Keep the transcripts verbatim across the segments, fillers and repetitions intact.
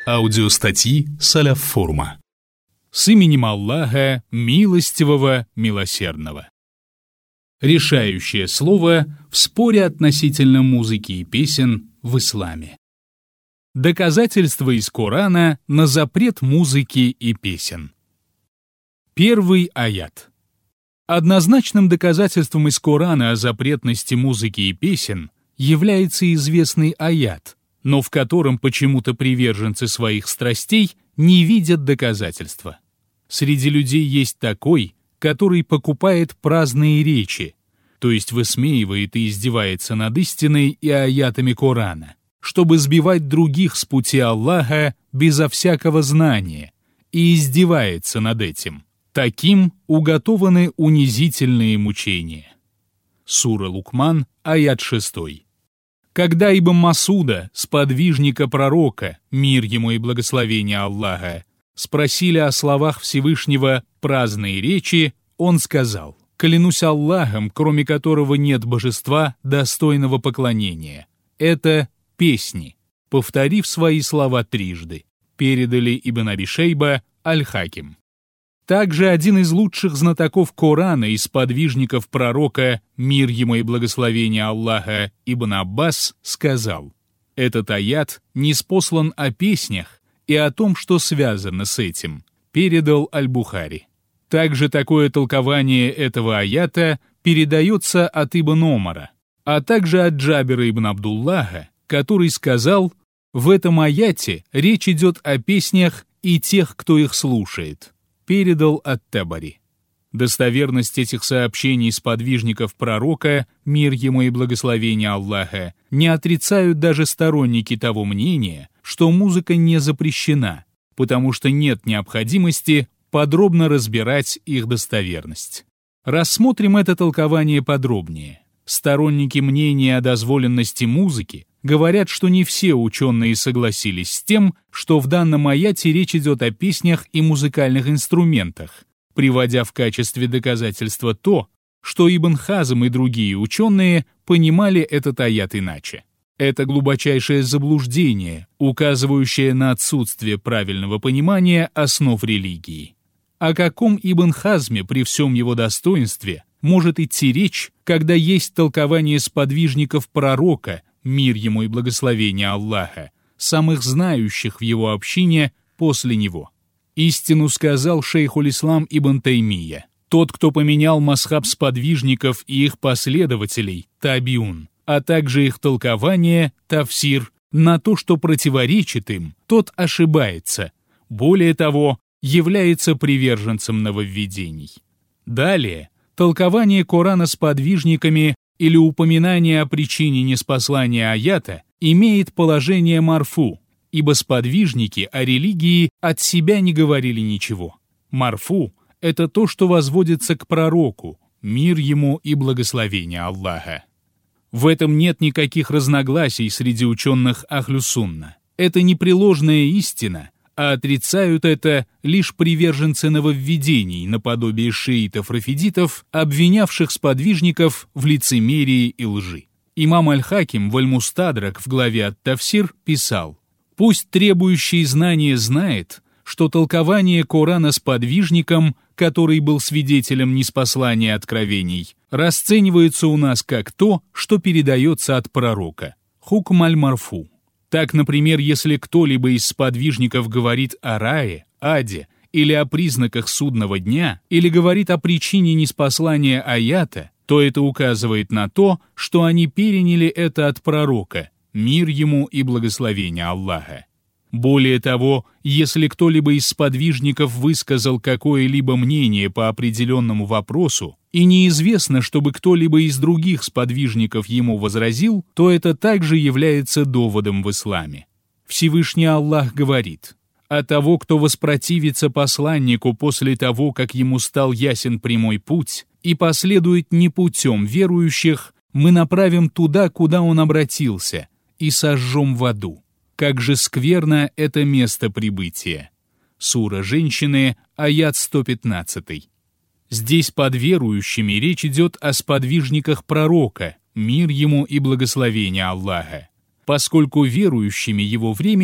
Аудиостатьи Салаф Форума. С именем Аллаха, милостивого, милосердного. Решающее слово в споре относительно музыки и песен в исламе. Доказательства из Корана на запрет музыки и песен. Первый аят. Однозначным доказательством из Корана о запретности музыки и песен является известный аят, но в котором почему-то приверженцы своих страстей не видят доказательства. Среди людей есть такой, который покупает праздные речи, то есть высмеивает и издевается над истиной и аятами Корана, чтобы сбивать других с пути Аллаха безо всякого знания, и издевается над этим. Таким уготованы унизительные мучения. Сура Лукман, аят шестой. Когда Ибн Масуда, сподвижника пророка, мир ему и благословение Аллаха, спросили о словах Всевышнего праздные речи, он сказал: «Клянусь Аллахом, кроме которого нет божества, достойного поклонения. Это песни», повторив свои слова трижды, передали Ибн Аби Шейба, Аль-Хаким. Также один из лучших знатоков Корана и сподвижников пророка, мир ему и благословение Аллаха, Ибн Аббас, сказал: «Этот аят ниспослан о песнях и о том, что связано с этим», передал Аль-Бухари. Также такое толкование этого аята передается от Ибн Омара, а также от Джабира ибн Абдуллаха, который сказал: «В этом аяте речь идет о песнях и тех, кто их слушает», передал ат-Табари. Достоверность этих сообщений сподвижников пророка, мир ему и благословение Аллаха, не отрицают даже сторонники того мнения, что музыка не запрещена, потому что нет необходимости подробно разбирать их достоверность. Рассмотрим это толкование подробнее. Сторонники мнения о дозволенности музыки говорят, что не все ученые согласились с тем, что в данном аяте речь идет о песнях и музыкальных инструментах, приводя в качестве доказательства то, что Ибн Хазм и другие ученые понимали этот аят иначе. Это глубочайшее заблуждение, указывающее на отсутствие правильного понимания основ религии. О каком Ибн Хазме при всем его достоинстве может идти речь, когда есть толкование сподвижников пророка, мир ему и благословение Аллаха, самых знающих в его общине после него? Истину сказал шейхуль-ислам Ибн Таймия: тот, кто поменял масхаб сподвижников и их последователей, табиун, а также их толкование, тафсир, на то, что противоречит им, тот ошибается, более того, является приверженцем нововведений. Далее, толкование Корана сподвижниками или упоминание о причине неспослания аята имеет положение марфу, ибо сподвижники о религии от себя не говорили ничего. Марфу — это то, что возводится к пророку, мир ему и благословение Аллаха. В этом нет никаких разногласий среди ученых Ахлю-Сунна. Это непреложная истина, а отрицают это лишь приверженцы нововведений наподобие шиитов-рафидитов, обвинявших сподвижников в лицемерии и лжи. Имам Аль-Хаким в Аль-Мустадрак в главе ат-Тафсир писал: «Пусть требующий знания знает, что толкование Корана сподвижником, который был свидетелем ниспослания откровений, расценивается у нас как то, что передается от пророка. Хукм аль-Марфу». Так, например, если кто-либо из сподвижников говорит о рае, аде или о признаках судного дня, или говорит о причине ниспослания аята, то это указывает на то, что они переняли это от пророка, мир ему и благословение Аллаха. Более того, если кто-либо из сподвижников высказал какое-либо мнение по определенному вопросу, и неизвестно, чтобы кто-либо из других сподвижников ему возразил, то это также является доводом в исламе. Всевышний Аллах говорит: «А того, кто воспротивится посланнику после того, как ему стал ясен прямой путь, и последует не путем верующих, мы направим туда, куда он обратился, и сожжем в аду. Как же скверно это место прибытия». Сура «Женщины», аят сто пятнадцать. Здесь под верующими речь идет о сподвижниках пророка, мир ему и благословение Аллаха, поскольку верующими его времени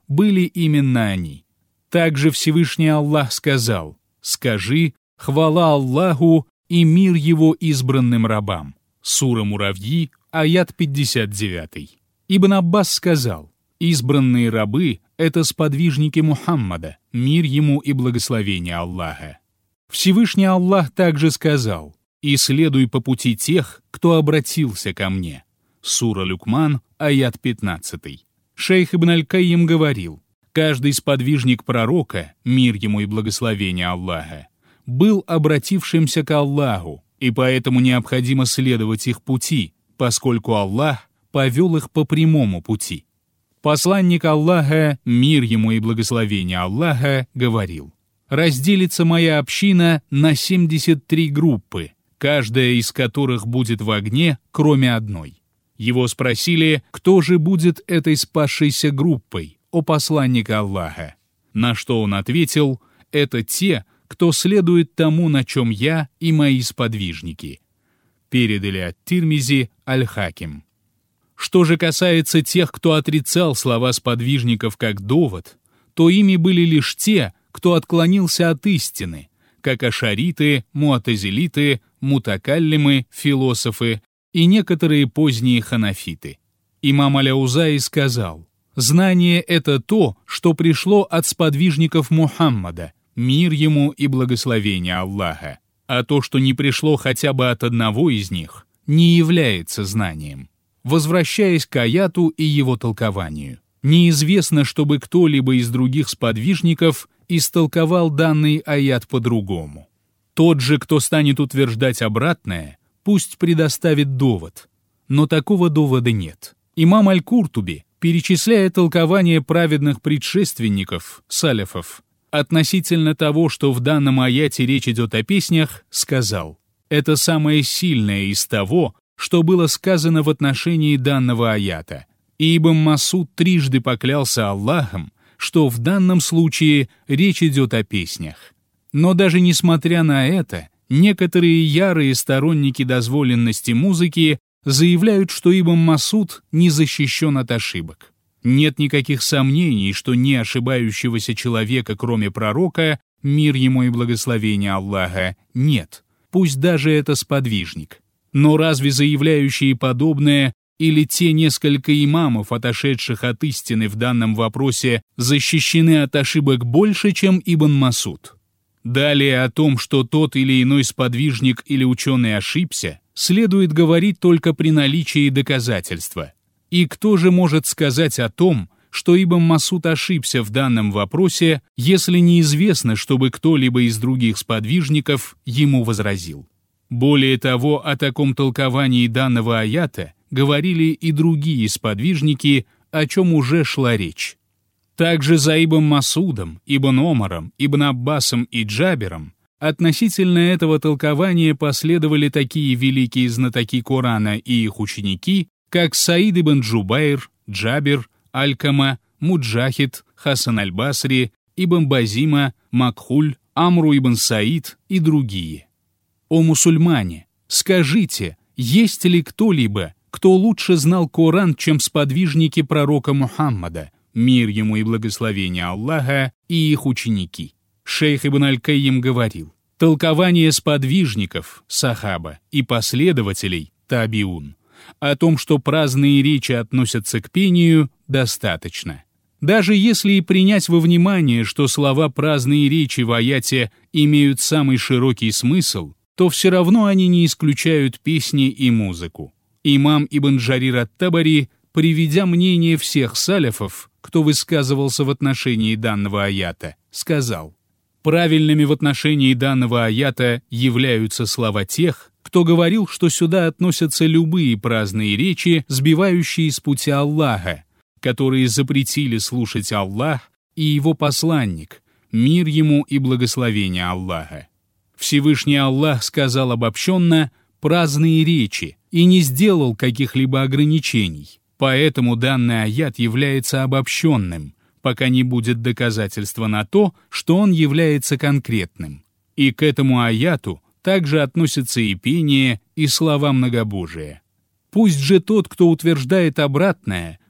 были именно они. Также Всевышний Аллах сказал: «Скажи, хвала Аллаху и мир Его избранным рабам». Сура Муравьи, аят пятьдесят девять. Ибн Аббас сказал: «Избранные рабы — это сподвижники Мухаммада, мир ему и благословение Аллаха». Всевышний Аллах также сказал: «И следуй по пути тех, кто обратился ко мне». Сура Люкман, аят пятнадцать. Шейх Ибн Аль-Кайим говорил: «Каждый сподвижник пророка, мир ему и благословение Аллаха, был обратившимся к Аллаху, и поэтому необходимо следовать их пути, поскольку Аллах повел их по прямому пути». Посланник Аллаха, мир ему и благословение Аллаха, говорил: «Разделится моя община на семьдесят три группы, каждая из которых будет в огне, кроме одной». Его спросили, кто же будет этой спасшейся группой, о посланник Аллаха. На что он ответил: «Это те, кто следует тому, на чем я и мои сподвижники». Передали от Тирмизи Аль-Хаким. Что же касается тех, кто отрицал слова сподвижников как довод, то ими были лишь те, кто отклонился от истины, как ашариты, муатазилиты, мутакаллимы, философы и некоторые поздние ханафиты. Имам Аляузаи сказал: «Знание — это то, что пришло от сподвижников Мухаммада, мир ему и благословение Аллаха, а то, что не пришло хотя бы от одного из них, не является знанием». Возвращаясь к аяту и его толкованию, неизвестно, чтобы кто-либо из других сподвижников истолковал данный аят по-другому. Тот же, кто станет утверждать обратное, пусть предоставит довод. Но такого довода нет. Имам Аль-Куртуби, перечисляя толкование праведных предшественников, саляфов, относительно того, что в данном аяте речь идет о песнях, сказал: «Это самое сильное из того, что было сказано в отношении данного аята. И Ибн Масуд трижды поклялся Аллахом, что в данном случае речь идет о песнях». Но даже несмотря на это, некоторые ярые сторонники дозволенности музыки заявляют, что Ибн Масуд не защищен от ошибок. Нет никаких сомнений, что не ошибающегося человека, кроме пророка, мир ему и благословение Аллаха, нет, пусть даже это сподвижник. Но разве заявляющие подобное или те несколько имамов, отошедших от истины в данном вопросе, защищены от ошибок больше, чем Ибн Масуд? Далее о том, что тот или иной сподвижник или ученый ошибся, следует говорить только при наличии доказательства. И кто же может сказать о том, что Ибн Масуд ошибся в данном вопросе, если неизвестно, чтобы кто-либо из других сподвижников ему возразил? Более того, о таком толковании данного аята говорили и другие сподвижники, о чем уже шла речь. Также за Ибн Масудом, Ибн Омаром, Ибн Аббасом и Джабером относительно этого толкования последовали такие великие знатоки Корана и их ученики, как Саид ибн Джубайр, Джабер, Алькама, Муджахид, Хасан аль-Басри, Ибн Базима, Макхуль, Амру ибн Саид и другие. О мусульмане, скажите, есть ли кто-либо, кто лучше знал Коран, чем сподвижники пророка Мухаммада, мир ему и благословение Аллаха, и их ученики? Шейх Ибн Аль-Кайим говорил: толкование сподвижников, сахаба, и последователей, табиун, о том, что праздные речи относятся к пению, достаточно. Даже если и принять во внимание, что слова «праздные речи» в аяте имеют самый широкий смысл, то все равно они не исключают песни и музыку. Имам Ибн Джарир ат-Табари, приведя мнение всех саляфов, кто высказывался в отношении данного аята, сказал: правильными в отношении данного аята являются слова тех, кто говорил, что сюда относятся любые праздные речи, сбивающие с пути Аллаха, которые запретили слушать Аллах и его посланник, мир ему и благословение Аллаха. Всевышний Аллах сказал обобщенно «праздные речи» и не сделал каких-либо ограничений, поэтому данный аят является обобщенным, пока не будет доказательства на то, что он является конкретным. И к этому аяту также относятся и пение, и слова многобожия. Пусть же тот, кто утверждает обратное,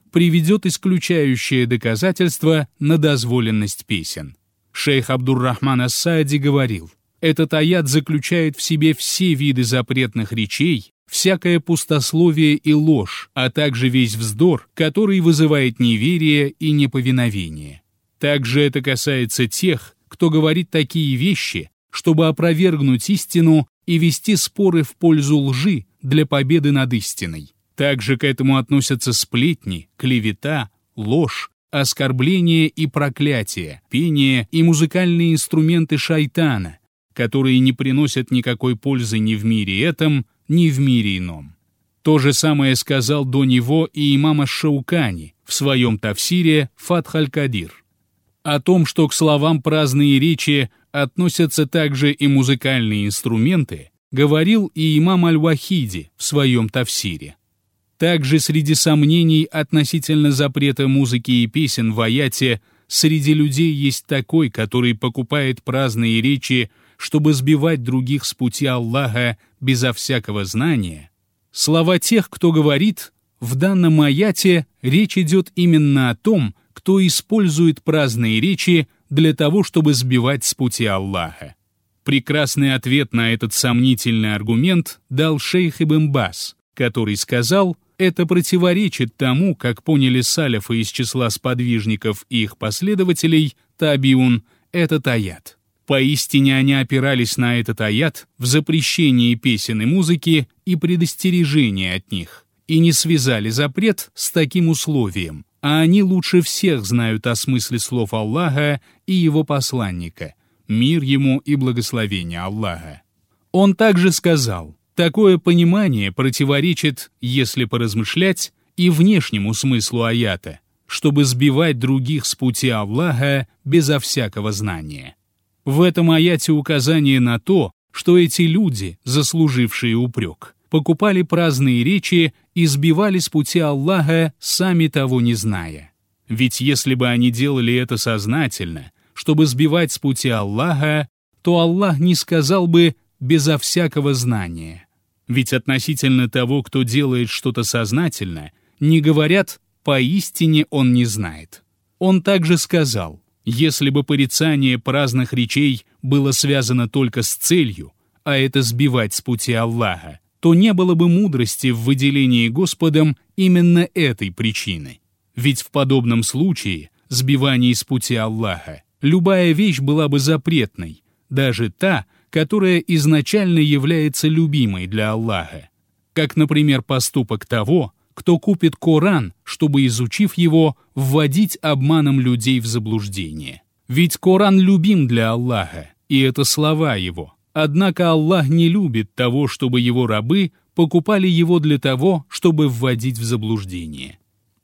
приведет исключающее доказательство на дозволенность песен. Шейх Абдур-Рахман ас-Саади говорил: «Этот аят заключает в себе все виды запретных речей, всякое пустословие и ложь, а также весь вздор, который вызывает неверие и неповиновение. Также это касается тех, кто говорит такие вещи, чтобы опровергнуть истину и вести споры в пользу лжи для победы над истиной. Также к этому относятся сплетни, клевета, ложь, оскорбление и проклятие, пение и музыкальные инструменты шайтана, которые не приносят никакой пользы ни в мире этом, ни в мире ином». То же самое сказал до него и имам аш-Шаукани в своем тафсире «Фатх аль-Кадир». О том, что к словам праздные речи относятся также и музыкальные инструменты, говорил и имам аль-Вахиди в своем тафсире. Также среди сомнений относительно запрета музыки и песен в аяте среди людей есть такой, который покупает праздные речи, чтобы сбивать других с пути Аллаха безо всякого знания. Слова тех, кто говорит, в данном аяте речь идет именно о том, кто использует праздные речи для того, чтобы сбивать с пути Аллаха. Прекрасный ответ на этот сомнительный аргумент дал шейх Ибн Баз, который сказал: это противоречит тому, как поняли саляфы из числа сподвижников и их последователей, табиун, этот аят. Поистине они опирались на этот аят в запрещении песен и музыки и предостережении от них, и не связали запрет с таким условием, а они лучше всех знают о смысле слов Аллаха и его посланника, мир ему и благословение Аллаха. Он также сказал: такое понимание противоречит, если поразмышлять, и внешнему смыслу аята, чтобы сбивать других с пути Аллаха безо всякого знания. В этом аяте указание на то, что эти люди, заслужившие упрек, покупали праздные речи и сбивали с пути Аллаха, сами того не зная. Ведь если бы они делали это сознательно, чтобы сбивать с пути Аллаха, то Аллах не сказал бы «безо всякого знания». Ведь относительно того, кто делает что-то сознательно, не говорят «поистине он не знает». Он также сказал: если бы порицание праздных речей было связано только с целью, а это сбивать с пути Аллаха, то не было бы мудрости в выделении Господом именно этой причины. Ведь в подобном случае, сбивании с пути Аллаха, любая вещь была бы запретной, даже та, которая изначально является любимой для Аллаха. Как, например, поступок того, кто купит Коран, чтобы, изучив его, вводить обманом людей в заблуждение. Ведь Коран любим для Аллаха, и это слова его. Однако Аллах не любит того, чтобы его рабы покупали его для того, чтобы вводить в заблуждение.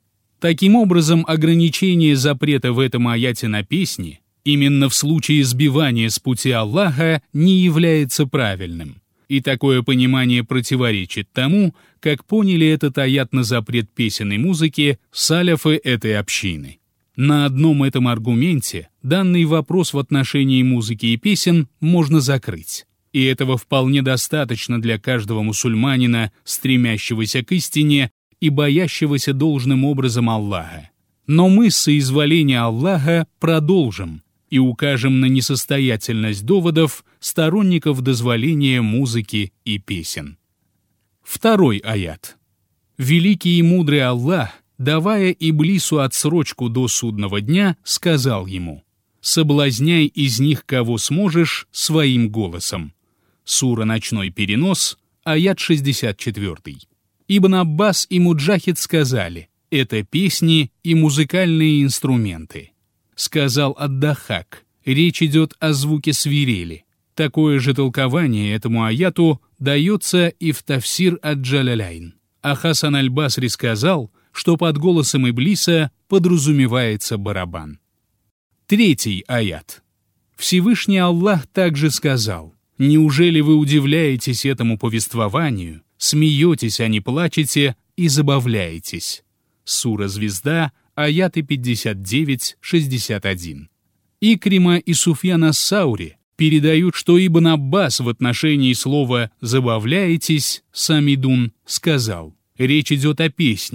Таким образом, ограничение запрета в этом аяте на песни именно в случае сбивания с пути Аллаха не является правильным. И такое понимание противоречит тому, как поняли этот аят на запрет песен и музыки саляфы этой общины. На одном этом аргументе данный вопрос в отношении музыки и песен можно закрыть. И этого вполне достаточно для каждого мусульманина, стремящегося к истине и боящегося должным образом Аллаха. Но мы с соизволения Аллаха продолжим и укажем на несостоятельность доводов сторонников дозволения музыки и песен. Второй аят. Великий и мудрый Аллах, давая Иблису отсрочку до судного дня, сказал ему: «Соблазняй из них кого сможешь своим голосом». Сура «Ночной перенос», аят шестьдесят четыре. Ибн Аббас и Муджахид сказали: это песни и музыкальные инструменты. Сказал ад-Дахак: речь идет о звуке свирели. Такое же толкование этому аяту дается и в тафсир ад-Джаляляйн. А Хасан аль-Басри сказал, что под голосом Иблиса подразумевается барабан. Третий аят. Всевышний Аллах также сказал: «Неужели вы удивляетесь этому повествованию, смеетесь, а не плачете, и забавляетесь?» Сура «Звезда», аяты пятьдесят девять шестьдесят один. Икрима и Суфьян ас-Саури передают, что Ибн Аббас в отношении слова «забавляетесь» самидун сказал: речь идет о песнях,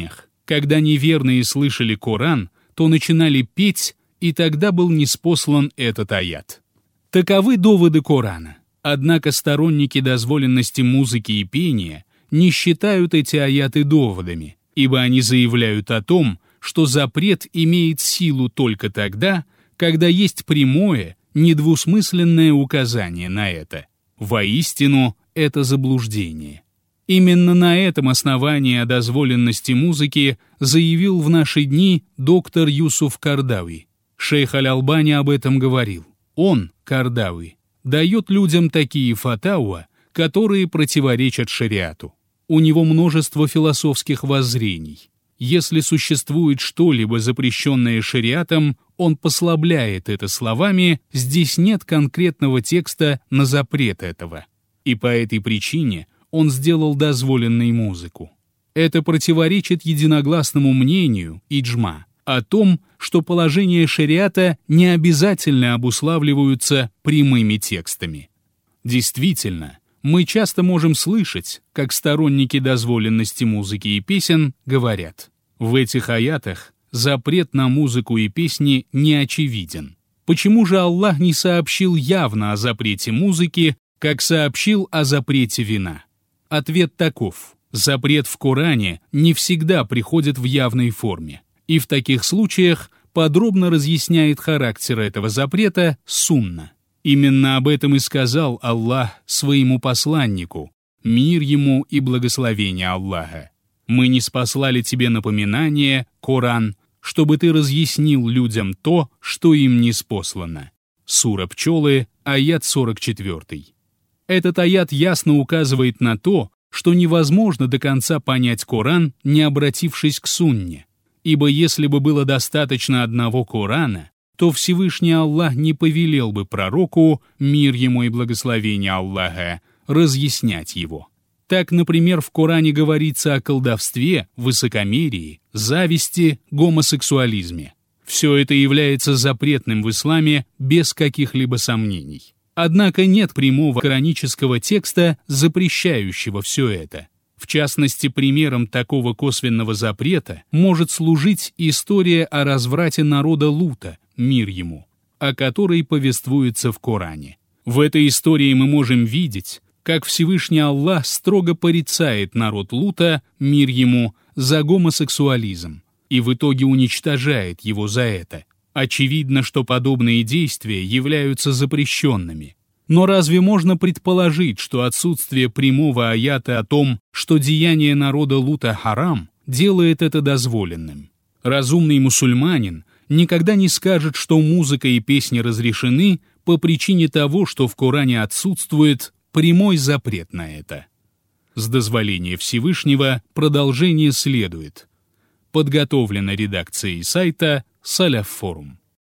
Когда неверные слышали Коран, то начинали петь, и тогда был ниспослан этот аят. Таковы доводы Корана. Однако сторонники дозволенности музыки и пения не считают эти аяты доводами, ибо они заявляют о том, что запрет имеет силу только тогда, когда есть прямое, недвусмысленное указание на это. Воистину, это заблуждение. Именно на этом основании о дозволенности музыки заявил в наши дни доктор Юсуф Кардави. Шейх Аль-Албани об этом говорил. Он, Кардави, дает людям такие фатауа, которые противоречат шариату. У него множество философских воззрений. Если существует что-либо запрещенное шариатом, он послабляет это словами «здесь нет конкретного текста на запрет этого». И по этой причине он сделал дозволенной музыку. Это противоречит единогласному мнению, иджма, о том, что положения шариата не обязательно обуславливаются прямыми текстами. Действительно, мы часто можем слышать, как сторонники дозволенности музыки и песен говорят: в этих аятах запрет на музыку и песни не очевиден. Почему же Аллах не сообщил явно о запрете музыки, как сообщил о запрете вина? Ответ таков: запрет в Коране не всегда приходит в явной форме, и в таких случаях подробно разъясняет характер этого запрета сунна. Именно об этом и сказал Аллах своему посланнику, мир ему и благословение Аллаха. Мы ниспослали тебе напоминание, Коран, чтобы ты разъяснил людям то, что им ниспослано. Сура Пчелы, аят сорок четыре. Этот аят ясно указывает на то, что невозможно до конца понять Коран, не обратившись к сунне. Ибо если бы было достаточно одного Корана, то Всевышний Аллах не повелел бы пророку, мир ему и благословение Аллаха, разъяснять его. Так, например, в Коране говорится о колдовстве, высокомерии, зависти, гомосексуализме. Все это является запретным в исламе без каких-либо сомнений. Однако нет прямого коранического текста, запрещающего все это. В частности, примером такого косвенного запрета может служить история о разврате народа Лута, мир ему, о которой повествуется в Коране. В этой истории мы можем видеть, как Всевышний Аллах строго порицает народ Лута, мир ему, за гомосексуализм, и в итоге уничтожает его за это. Очевидно, что подобные действия являются запрещенными. Но разве можно предположить, что отсутствие прямого аята о том, что деяние народа Лута харам, делает это дозволенным? Разумный мусульманин никогда не скажет, что музыка и песни разрешены по причине того, что в Коране отсутствует прямой запрет на это. С дозволения Всевышнего продолжение следует. Подготовлено редакцией сайта Салаф Форум.